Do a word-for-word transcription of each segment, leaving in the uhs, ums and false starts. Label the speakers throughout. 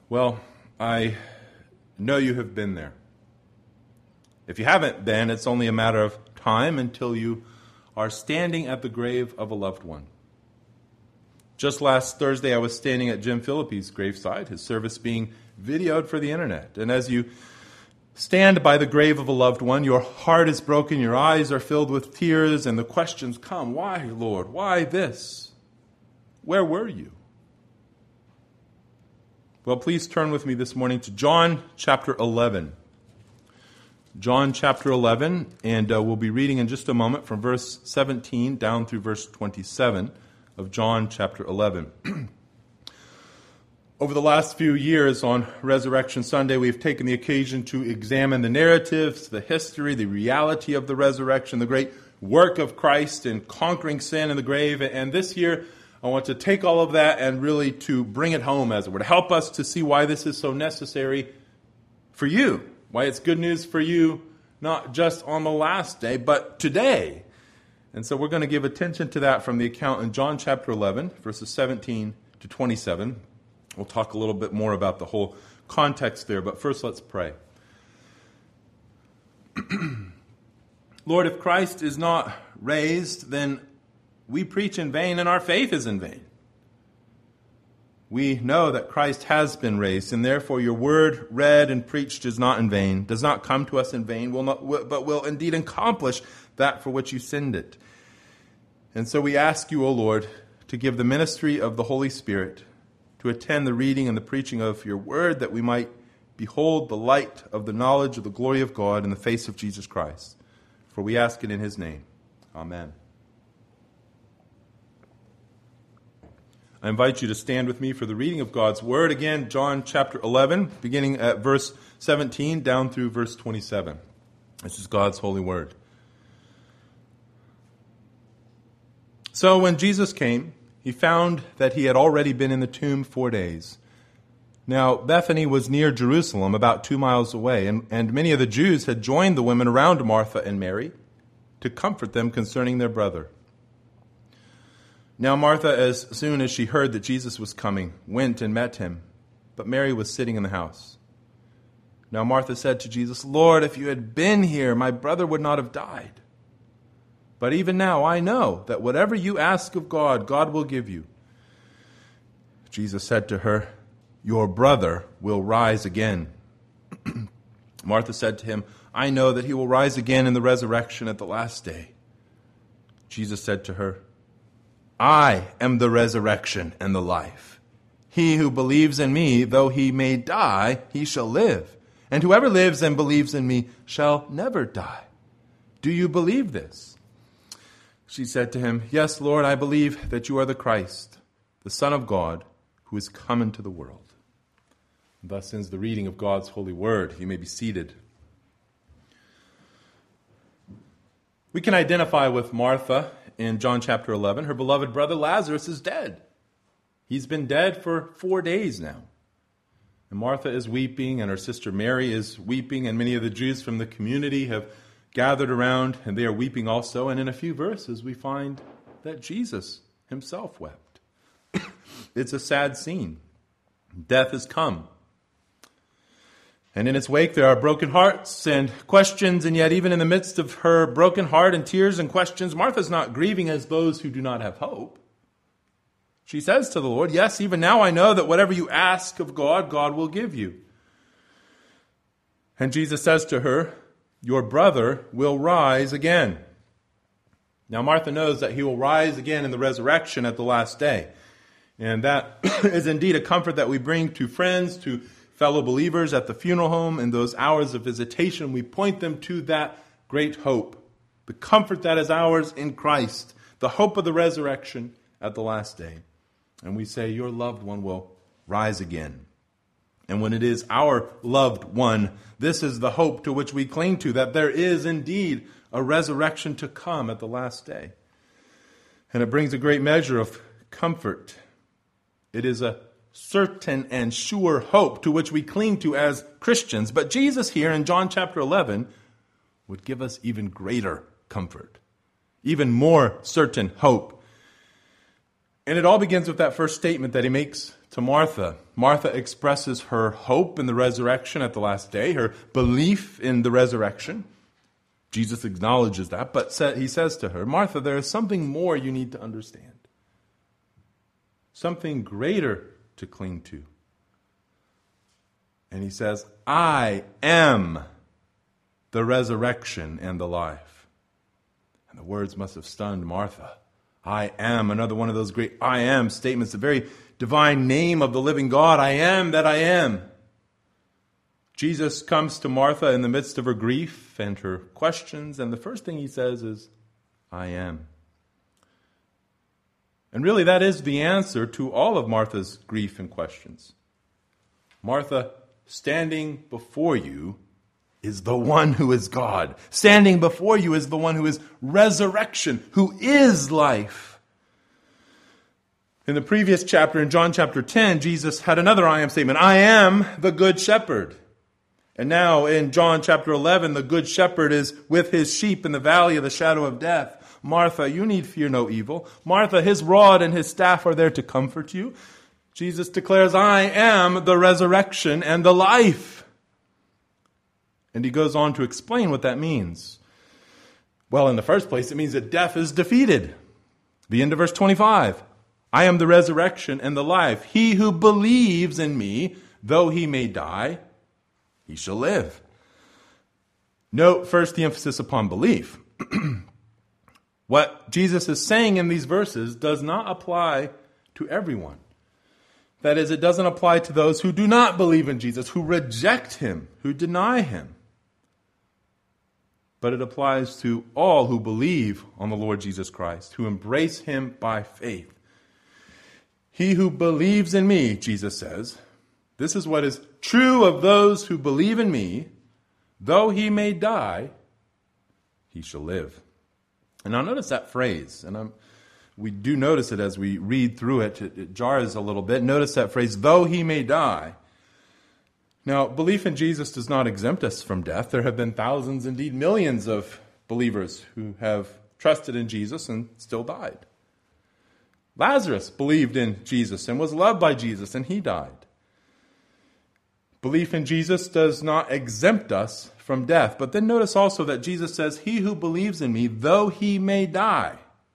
Speaker 1: Well, I know you have been there. If you haven't been, it's only a matter of time until you are standing at the grave of a loved one. Just last Thursday, I was standing at Jim Phillippe's graveside, his service being videoed for the internet. And as you stand by the grave of a loved one, your heart is broken, your eyes are filled with tears, and the questions come, why, Lord? Why this? Where were you? Well, please turn with me this morning to John chapter eleven. John chapter eleven, and uh, we'll be reading in just a moment from verse seventeen down through verse twenty-seven of John chapter eleven. Over the last few years on Resurrection Sunday, we've taken the occasion to examine the narratives, the history, the reality of the resurrection, the great work of Christ in conquering sin and the grave. And this year, I want to take all of that and really to bring it home, as it were, to help us to see why this is so necessary for you, why it's good news for you, not just on the last day, but today. And so we're going to give attention to that from the account in John chapter eleven, verses seventeen to twenty-seven. We'll talk a little bit more about the whole context there, but first let's pray. Lord, if Christ is not raised, then we preach in vain and our faith is in vain. We know that Christ has been raised, and therefore your word read and preached is not in vain, does not come to us in vain, will not, but will indeed accomplish that for which you send it. And so we ask you, O Lord, to give the ministry of the Holy Spirit, to attend the reading and the preaching of your word, that we might behold the light of the knowledge of the glory of God in the face of Jesus Christ. For we ask it in his name. Amen. I invite you to stand with me for the reading of God's word. Again, John chapter eleven, beginning at verse seventeen down through verse twenty-seven. This is God's holy word. So when Jesus came, he found that he had already been in the tomb four days. Now Bethany was near Jerusalem, about two miles away, and, and many of the Jews had joined the women around Martha and Mary to comfort them concerning their brother. Now Martha, as soon as she heard that Jesus was coming, went and met him, but Mary was sitting in the house. Now Martha said to Jesus, Lord, if you had been here, my brother would not have died. But even now I know that whatever you ask of God, God will give you. Jesus said to her, your brother will rise again. Martha said to him, I know that he will rise again in the resurrection at the last day. Jesus said to her, I am the resurrection and the life. He who believes in me, though he may die, he shall live. And whoever lives and believes in me shall never die. Do you believe this? She said to him, yes, Lord, I believe that you are the Christ, the Son of God, who is come into the world. And thus ends the reading of God's holy word. You may be seated. We can identify with Martha in John chapter eleven. Her beloved brother Lazarus is dead. He's been dead for four days now. And Martha is weeping, and her sister Mary is weeping, and many of the Jews from the community have gathered around, and they are weeping also. And in a few verses, we find that Jesus himself wept. It's a sad scene. Death has come. And in its wake, there are broken hearts and questions, and yet even in the midst of her broken heart and tears and questions, Martha's not grieving as those who do not have hope. She says to the Lord, yes, even now I know that whatever you ask of God, God will give you. And Jesus says to her, your brother will rise again. Now Martha knows that he will rise again in the resurrection at the last day. And that is indeed a comfort that we bring to friends, to fellow believers at the funeral home. In those hours of visitation, we point them to that great hope, the comfort that is ours in Christ, the hope of the resurrection at the last day. And we say, your loved one will rise again. And when it is our loved one, this is the hope to which we cling to, that there is indeed a resurrection to come at the last day. And it brings a great measure of comfort. It is a certain and sure hope to which we cling to as Christians. But Jesus here in John chapter eleven would give us even greater comfort, even more certain hope. And it all begins with that first statement that he makes to Martha. Martha expresses her hope in the resurrection at the last day, her belief in the resurrection. Jesus acknowledges that, but he says to her, Martha, there is something more you need to understand. Something greater to cling to. And he says, I am the resurrection and the life. And the words must have stunned Martha. I am, another one of those great I am statements, the very divine name of the living God. I am that I am. Jesus comes to Martha in the midst of her grief and her questions, and the first thing he says is, I am. And really that is the answer to all of Martha's grief and questions. Martha, standing before you is the one who is God. Standing before you is the one who is resurrection, who is life. In the previous chapter, in John chapter ten, Jesus had another I am statement. I am the good shepherd. And now in John chapter eleven, the good shepherd is with his sheep in the valley of the shadow of death. Martha, you need fear no evil. Martha, his rod and his staff are there to comfort you. Jesus declares, I am the resurrection and the life. And he goes on to explain what that means. Well, in the first place, it means that death is defeated. The end of verse twenty-five. I am the resurrection and the life. He who believes in me, though he may die, he shall live. Note first the emphasis upon belief. What Jesus is saying in these verses does not apply to everyone. That is, it doesn't apply to those who do not believe in Jesus, who reject him, who deny him. But it applies to all who believe on the Lord Jesus Christ, who embrace him by faith. He who believes in me, Jesus says, this is what is true of those who believe in me, though he may die, he shall live. And now notice that phrase, and I'm, we do notice it as we read through it. it. It jars a little bit. Notice that phrase, though he may die. Now, belief in Jesus does not exempt us from death. There have been thousands, indeed millions of believers who have trusted in Jesus and still died. Lazarus believed in Jesus and was loved by Jesus, and he died. Belief in Jesus does not exempt us from death. But then notice also that Jesus says, he who believes in me, though he may die.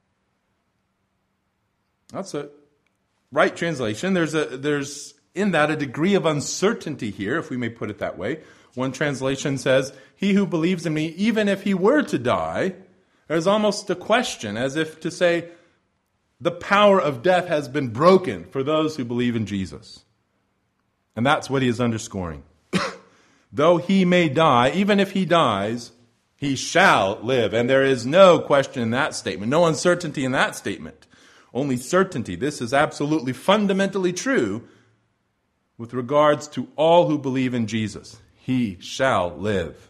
Speaker 1: That's a right translation. There's a there's in that a degree of uncertainty here, if we may put it that way. One translation says, he who believes in me, even if he were to die, there's almost a question, as if to say, the power of death has been broken for those who believe in Jesus. And that's what he is underscoring. Though he may die, even if he dies, he shall live. And there is no question in that statement, no uncertainty in that statement. Only certainty. This is absolutely fundamentally true with regards to all who believe in Jesus. He shall live.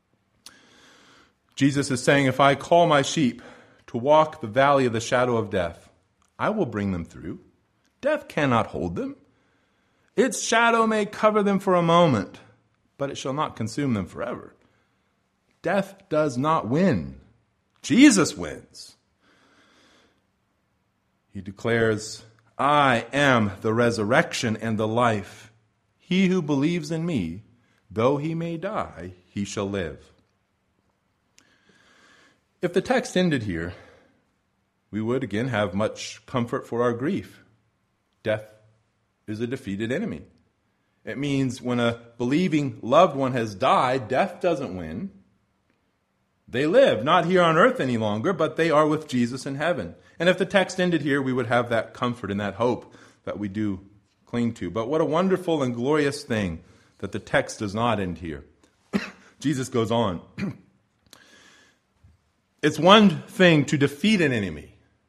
Speaker 1: Jesus is saying, if I call my sheep to walk the valley of the shadow of death, I will bring them through. Death cannot hold them. Its shadow may cover them for a moment, but it shall not consume them forever. Death does not win. Jesus wins. He declares, I am the resurrection and the life. He who believes in me, though he may die, he shall live. If the text ended here, we would again have much comfort for our grief. Death is a defeated enemy. It means when a believing loved one has died, death doesn't win. They live, not here on earth any longer, but they are with Jesus in heaven. And if the text ended here, we would have that comfort and that hope that we do cling to. But what a wonderful and glorious thing that the text does not end here. Jesus goes on. It's one thing to defeat an enemy,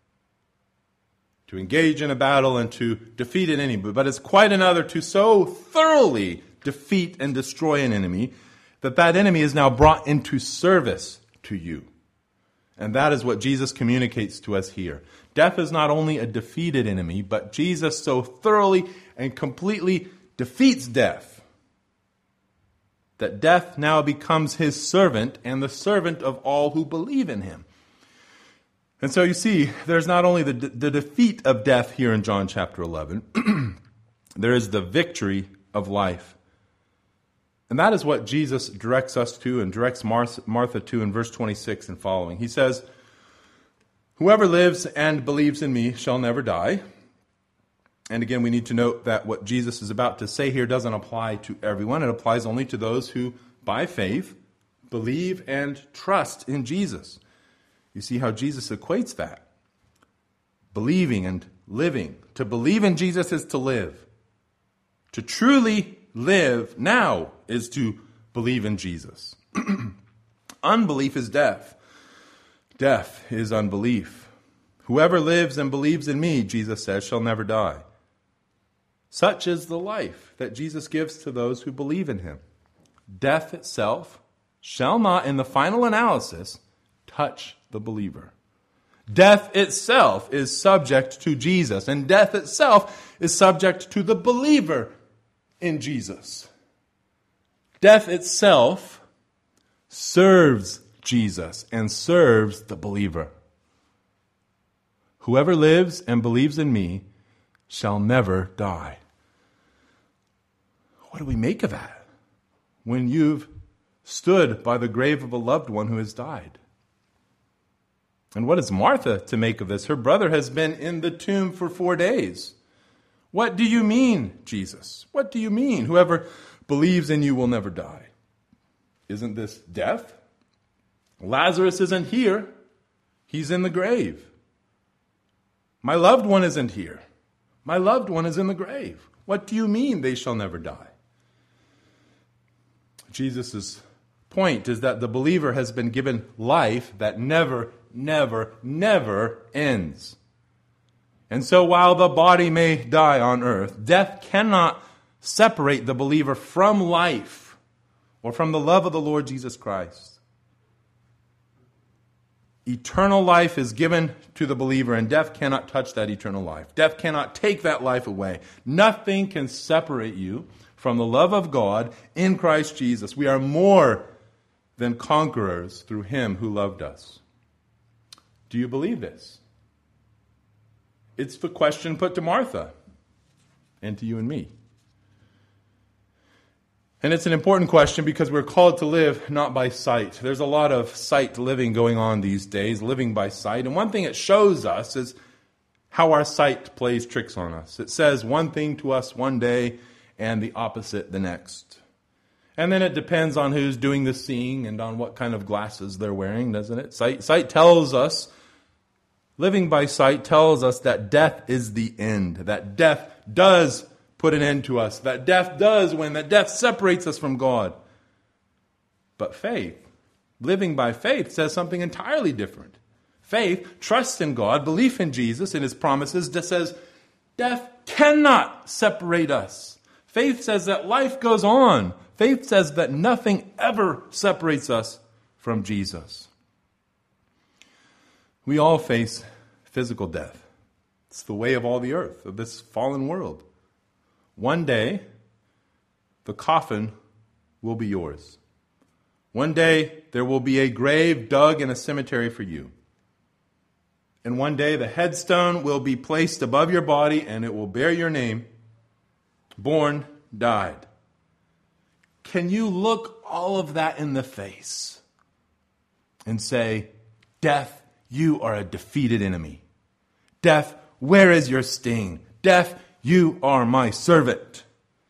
Speaker 1: to engage in a battle and to defeat an enemy, but it's quite another to so thoroughly defeat and destroy an enemy that that enemy is now brought into service to you. And that is what Jesus communicates to us here. Death is not only a defeated enemy, but Jesus so thoroughly and completely defeats death that death now becomes his servant and the servant of all who believe in him. And so you see, there's not only the, the defeat of death here in John chapter eleven, There is the victory of life. And that is what Jesus directs us to and directs Martha to in verse twenty-six and following. He says, "Whoever lives and believes in me shall never die." And again, we need to note that what Jesus is about to say here doesn't apply to everyone. It applies only to those who, by faith, believe and trust in Jesus. You see how Jesus equates that. Believing and living. To believe in Jesus is to live. To truly live now is to believe in Jesus. Unbelief is death. Death is unbelief. Whoever lives and believes in me, Jesus says, shall never die. Such is the life that Jesus gives to those who believe in him. Death itself shall not, in the final analysis, touch the believer. Death itself is subject to Jesus, and death itself is subject to the believer in Jesus. Death itself serves Jesus and serves the believer. Whoever lives and believes in me shall never die. What do we make of that when you've stood by the grave of a loved one who has died? And what is Martha to make of this? Her brother has been in the tomb for four days. What do you mean, Jesus? What do you mean? Whoever believes in you will never die. Isn't this death? Lazarus isn't here. He's in the grave. My loved one isn't here. My loved one is in the grave. What do you mean they shall never die? Jesus' point is that the believer has been given life that never, never, never ends. And so while the body may die on earth, death cannot separate the believer from life or from the love of the Lord Jesus Christ. Eternal life is given to the believer, and death cannot touch that eternal life. Death cannot take that life away. Nothing can separate you from the love of God in Christ Jesus. We are more than conquerors through him who loved us. Do you believe this? It's the question put to Martha and to you and me. And it's an important question because we're called to live not by sight. There's a lot of sight living going on these days, living by sight. And one thing it shows us is how our sight plays tricks on us. It says one thing to us one day and the opposite the next. And then it depends on who's doing the seeing and on what kind of glasses they're wearing, doesn't it? Sight, sight tells us, living by sight tells us that death is the end, that death does put an end to us, that death does win, that death separates us from God. But faith, living by faith, says something entirely different. Faith, trust in God, belief in Jesus and his promises, that says death cannot separate us. Faith says that life goes on. Faith says that nothing ever separates us from Jesus. We all face physical death. It's the way of all the earth, of this fallen world. One day, the coffin will be yours. One day, there will be a grave dug in a cemetery for you. And one day, the headstone will be placed above your body and it will bear your name. Born, died. Can you look all of that in the face and say, death, you are a defeated enemy. Death, where is your sting? Death, you are my servant.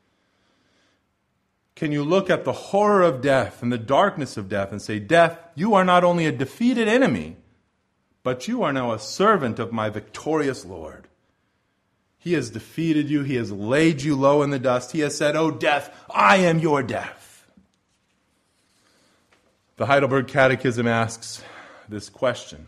Speaker 1: Can you look at the horror of death and the darkness of death and say, death, you are not only a defeated enemy, but you are now a servant of my victorious Lord. He has defeated you. He has laid you low in the dust. He has said, "Oh, death, I am your death." The Heidelberg Catechism asks this question.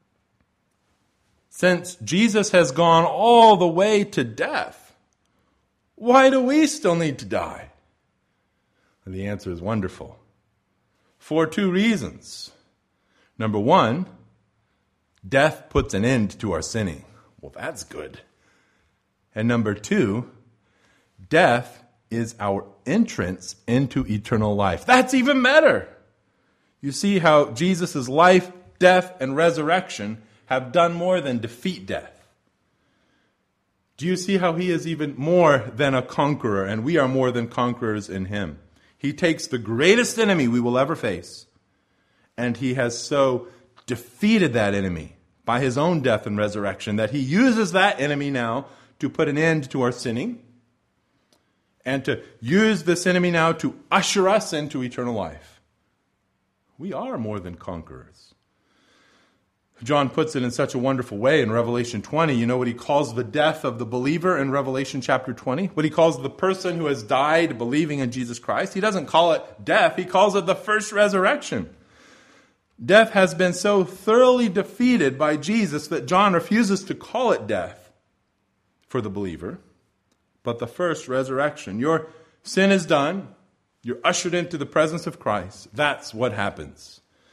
Speaker 1: Since Jesus has gone all the way to death, why do we still need to die? And the answer is wonderful. For two reasons. Number one, death puts an end to our sinning. Well, that's good. And number two, death is our entrance into eternal life. That's even better. You see how Jesus' life, death, and resurrection have done more than defeat death. Do you see how he is even more than a conqueror, and we are more than conquerors in him? He takes the greatest enemy we will ever face, and he has so defeated that enemy by his own death and resurrection that he uses that enemy now to put an end to our sinning and to use this enemy now to usher us into eternal life. We are more than conquerors. John puts it in such a wonderful way in Revelation twenty. You know what he calls the death of the believer in Revelation chapter twenty? What he calls the person who has died believing in Jesus Christ? He doesn't call it death. He calls it the first resurrection. Death has been so thoroughly defeated by Jesus that John refuses to call it death for the believer, but the first resurrection. Your sin is done. You're ushered into the presence of Christ. That's what happens.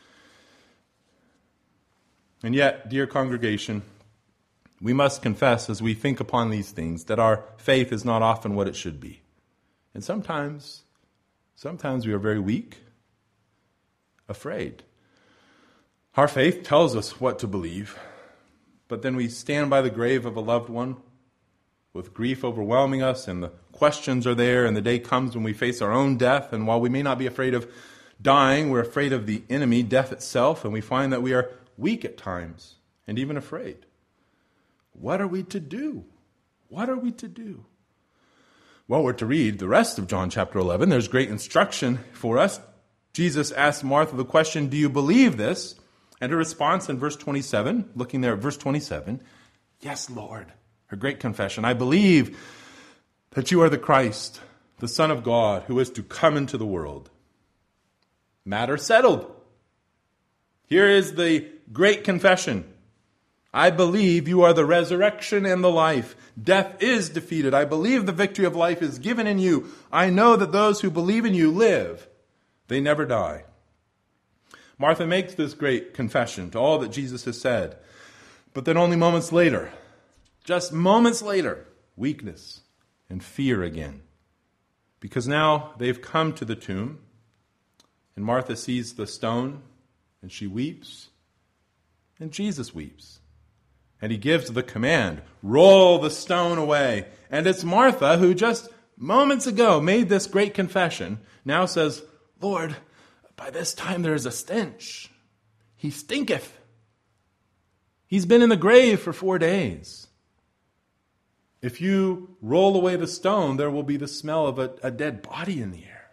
Speaker 1: And yet, dear congregation, we must confess as we think upon these things that our faith is not often what it should be. And sometimes, sometimes we are very weak, afraid. Our faith tells us what to believe, but then we stand by the grave of a loved one with grief overwhelming us, and the questions are there, and the day comes when we face our own death, and while we may not be afraid of dying, we're afraid of the enemy, death itself, and we find that we are weak at times, and even afraid. What are we to do? What are we to do? Well, we're to read the rest of John chapter eleven. There's great instruction for us. Jesus asked Martha the question, do you believe this? And her response in verse twenty-seven, looking there at verse twenty-seven, yes, Lord. Her great confession, I believe that you are the Christ, the Son of God, who is to come into the world. Matter settled. Here is the great confession. I believe you are the resurrection and the life. Death is defeated. I believe the victory of life is given in you. I know that those who believe in you live. They never die. Martha makes this great confession to all that Jesus has said. But then only moments later, just moments later, weakness and fear again. Because now they've come to the tomb, and Martha sees the stone, and she weeps, and Jesus weeps. And he gives the command, roll the stone away. And it's Martha who just moments ago made this great confession, now says, Lord, by this time there is a stench. He stinketh. He's been in the grave for four days. If you roll away the stone, there will be the smell of a, a dead body in the air.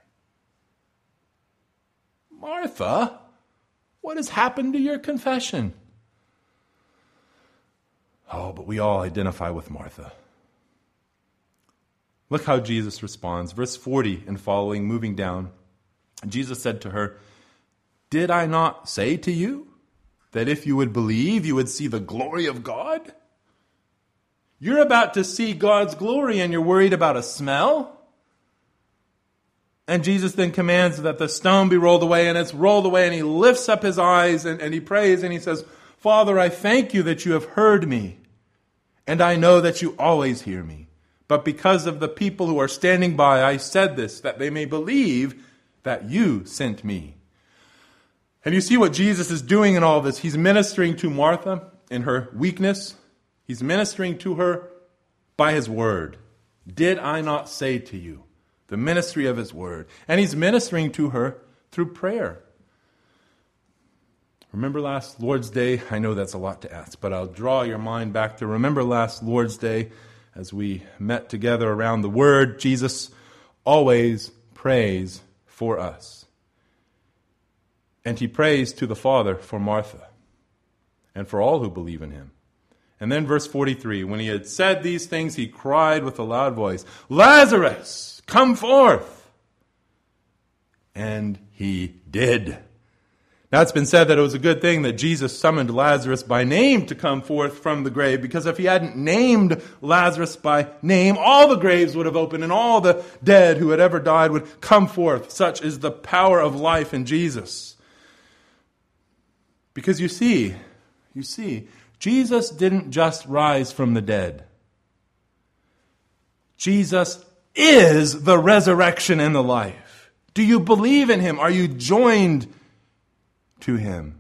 Speaker 1: Martha, what has happened to your confession? Oh, but we all identify with Martha. Look how Jesus responds. Verse forty and following, moving down. Jesus said to her, did I not say to you that if you would believe, you would see the glory of God? You're about to see God's glory and you're worried about a smell? And Jesus then commands that the stone be rolled away, and it's rolled away, and he lifts up his eyes and, and he prays and he says, Father, I thank you that you have heard me, and I know that you always hear me. But because of the people who are standing by, I said this, that they may believe that you sent me. And you see what Jesus is doing in all this. He's ministering to Martha in her weakness. He's ministering to her by his word. Did I not say to you? The ministry of his word. And he's ministering to her through prayer. Remember last Lord's Day? I know that's a lot to ask, but I'll draw your mind back to remember last Lord's Day as we met together around the word. Jesus always prays for us. And he prays to the Father for Martha and for all who believe in him. And then verse forty-three, when he had said these things, he cried with a loud voice, Lazarus, come forth. And he did. Now it's been said that it was a good thing that Jesus summoned Lazarus by name to come forth from the grave, because if he hadn't named Lazarus by name, all the graves would have opened and all the dead who had ever died would come forth. Such is the power of life in Jesus. Because you see, you see, Jesus didn't just rise from the dead. Jesus is the resurrection and the life. Do you believe in him? Are you joined to him?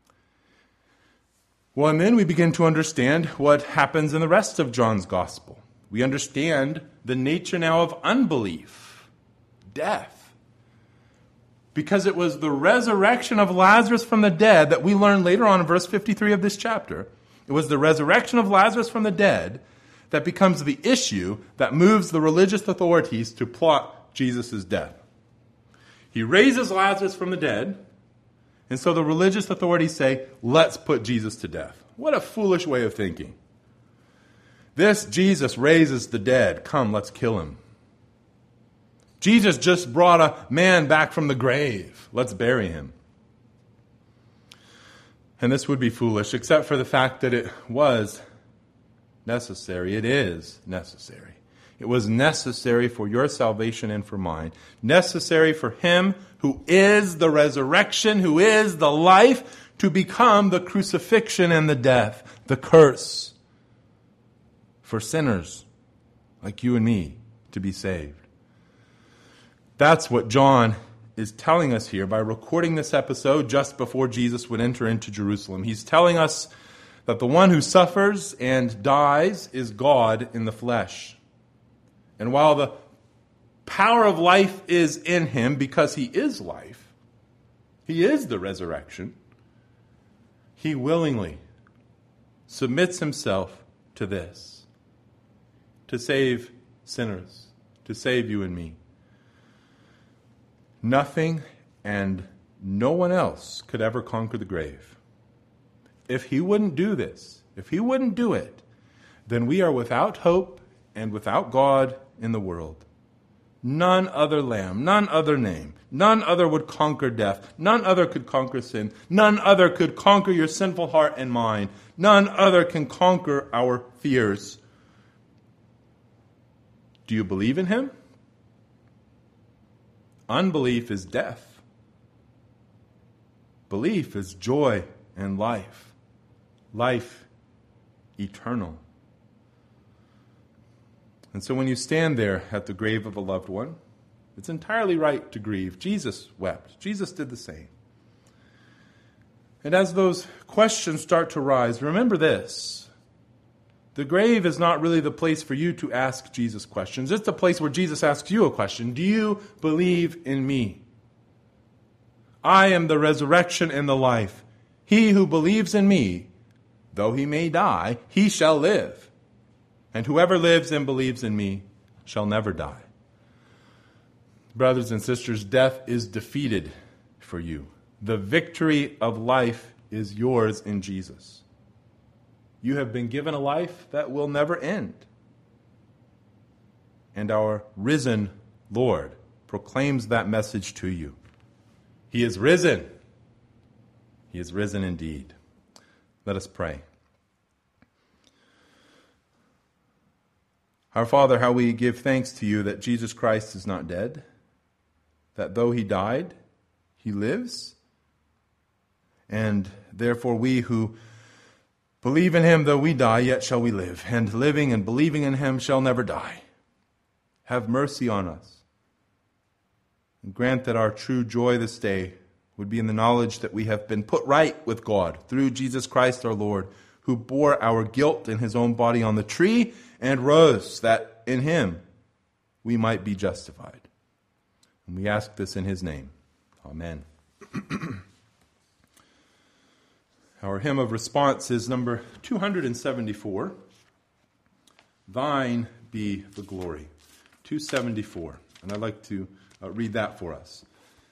Speaker 1: Well, and then we begin to understand what happens in the rest of John's gospel. We understand the nature now of unbelief, death. Because it was the resurrection of Lazarus from the dead that we learn later on in verse fifty-three of this chapter. It was the resurrection of Lazarus from the dead that becomes the issue that moves the religious authorities to plot Jesus' death. He raises Lazarus from the dead, and so the religious authorities say, let's put Jesus to death. What a foolish way of thinking. This Jesus raises the dead. Come, let's kill him. Jesus just brought a man back from the grave. Let's bury him. And this would be foolish, except for the fact that it was necessary. It is necessary. It was necessary for your salvation and for mine. Necessary for him who is the resurrection, who is the life, to become the crucifixion and the death, the curse for sinners like you and me to be saved. That's what John is telling us here by recording this episode just before Jesus would enter into Jerusalem. He's telling us that the one who suffers and dies is God in the flesh. And while the power of life is in him because he is life, he is the resurrection, he willingly submits himself to this, to save sinners, to save you and me. Nothing and no one else could ever conquer the grave. If he wouldn't do this, if he wouldn't do it, then we are without hope and without God in the world. None other lamb, none other name, none other would conquer death. None other could conquer sin. None other could conquer your sinful heart and mind. None other can conquer our fears. Do you believe in him? Unbelief is death. Belief is joy and life. Life eternal. And so when you stand there at the grave of a loved one, it's entirely right to grieve. Jesus wept. Jesus did the same. And as those questions start to rise, remember this. The grave is not really the place for you to ask Jesus questions. It's the place where Jesus asks you a question. Do you believe in me? I am the resurrection and the life. He who believes in me, though he may die, he shall live. And whoever lives and believes in me shall never die. Brothers and sisters, death is defeated for you. The victory of life is yours in Jesus. You have been given a life that will never end. And our risen Lord proclaims that message to you. He is risen. He is risen indeed. Let us pray. Our Father, how we give thanks to you that Jesus Christ is not dead, that though he died, he lives, and therefore we who believe in him, though we die, yet shall we live, and living and believing in him shall never die. Have mercy on us, and grant that our true joy this day would be in the knowledge that we have been put right with God through Jesus Christ our Lord, who bore our guilt in his own body on the tree and rose, that in him we might be justified. And we ask this in his name. Amen. Our hymn of response is number two seventy-four. Thine be the glory. two seventy-four. And I'd like to uh, read that for us.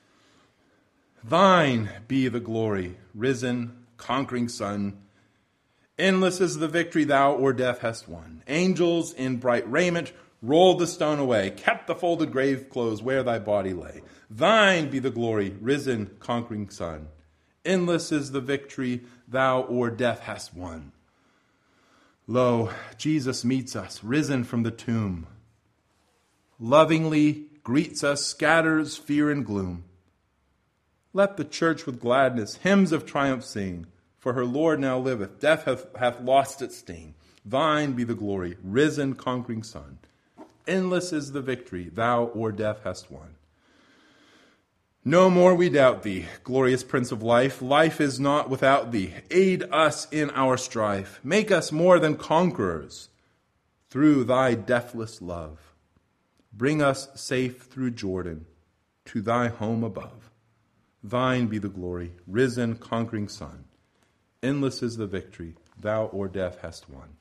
Speaker 1: Thine be the glory, risen, conquering Son. Endless is the victory thou o'er death hast won. Angels in bright raiment rolled the stone away, kept the folded grave clothes where thy body lay. Thine be the glory, risen, conquering Son. Endless is the victory thou o'er death hast won. Lo, Jesus meets us, risen from the tomb. Lovingly greets us, scatters fear and gloom. Let the church with gladness hymns of triumph sing, for her Lord now liveth, death hath, hath lost its sting. Thine be the glory, risen, conquering Son. Endless is the victory thou o'er death hast won. No more we doubt thee, glorious Prince of life. Life is not without thee. Aid us in our strife. Make us more than conquerors through thy deathless love. Bring us safe through Jordan to thy home above. Thine be the glory, risen, conquering Son. Endless is the victory thou o'er death hast won.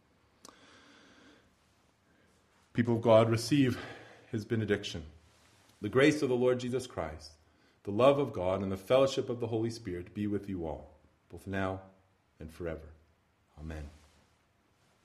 Speaker 1: People of God, receive his benediction. The grace of the Lord Jesus Christ, the love of God, and the fellowship of the Holy Spirit be with you all, both now and forever. Amen.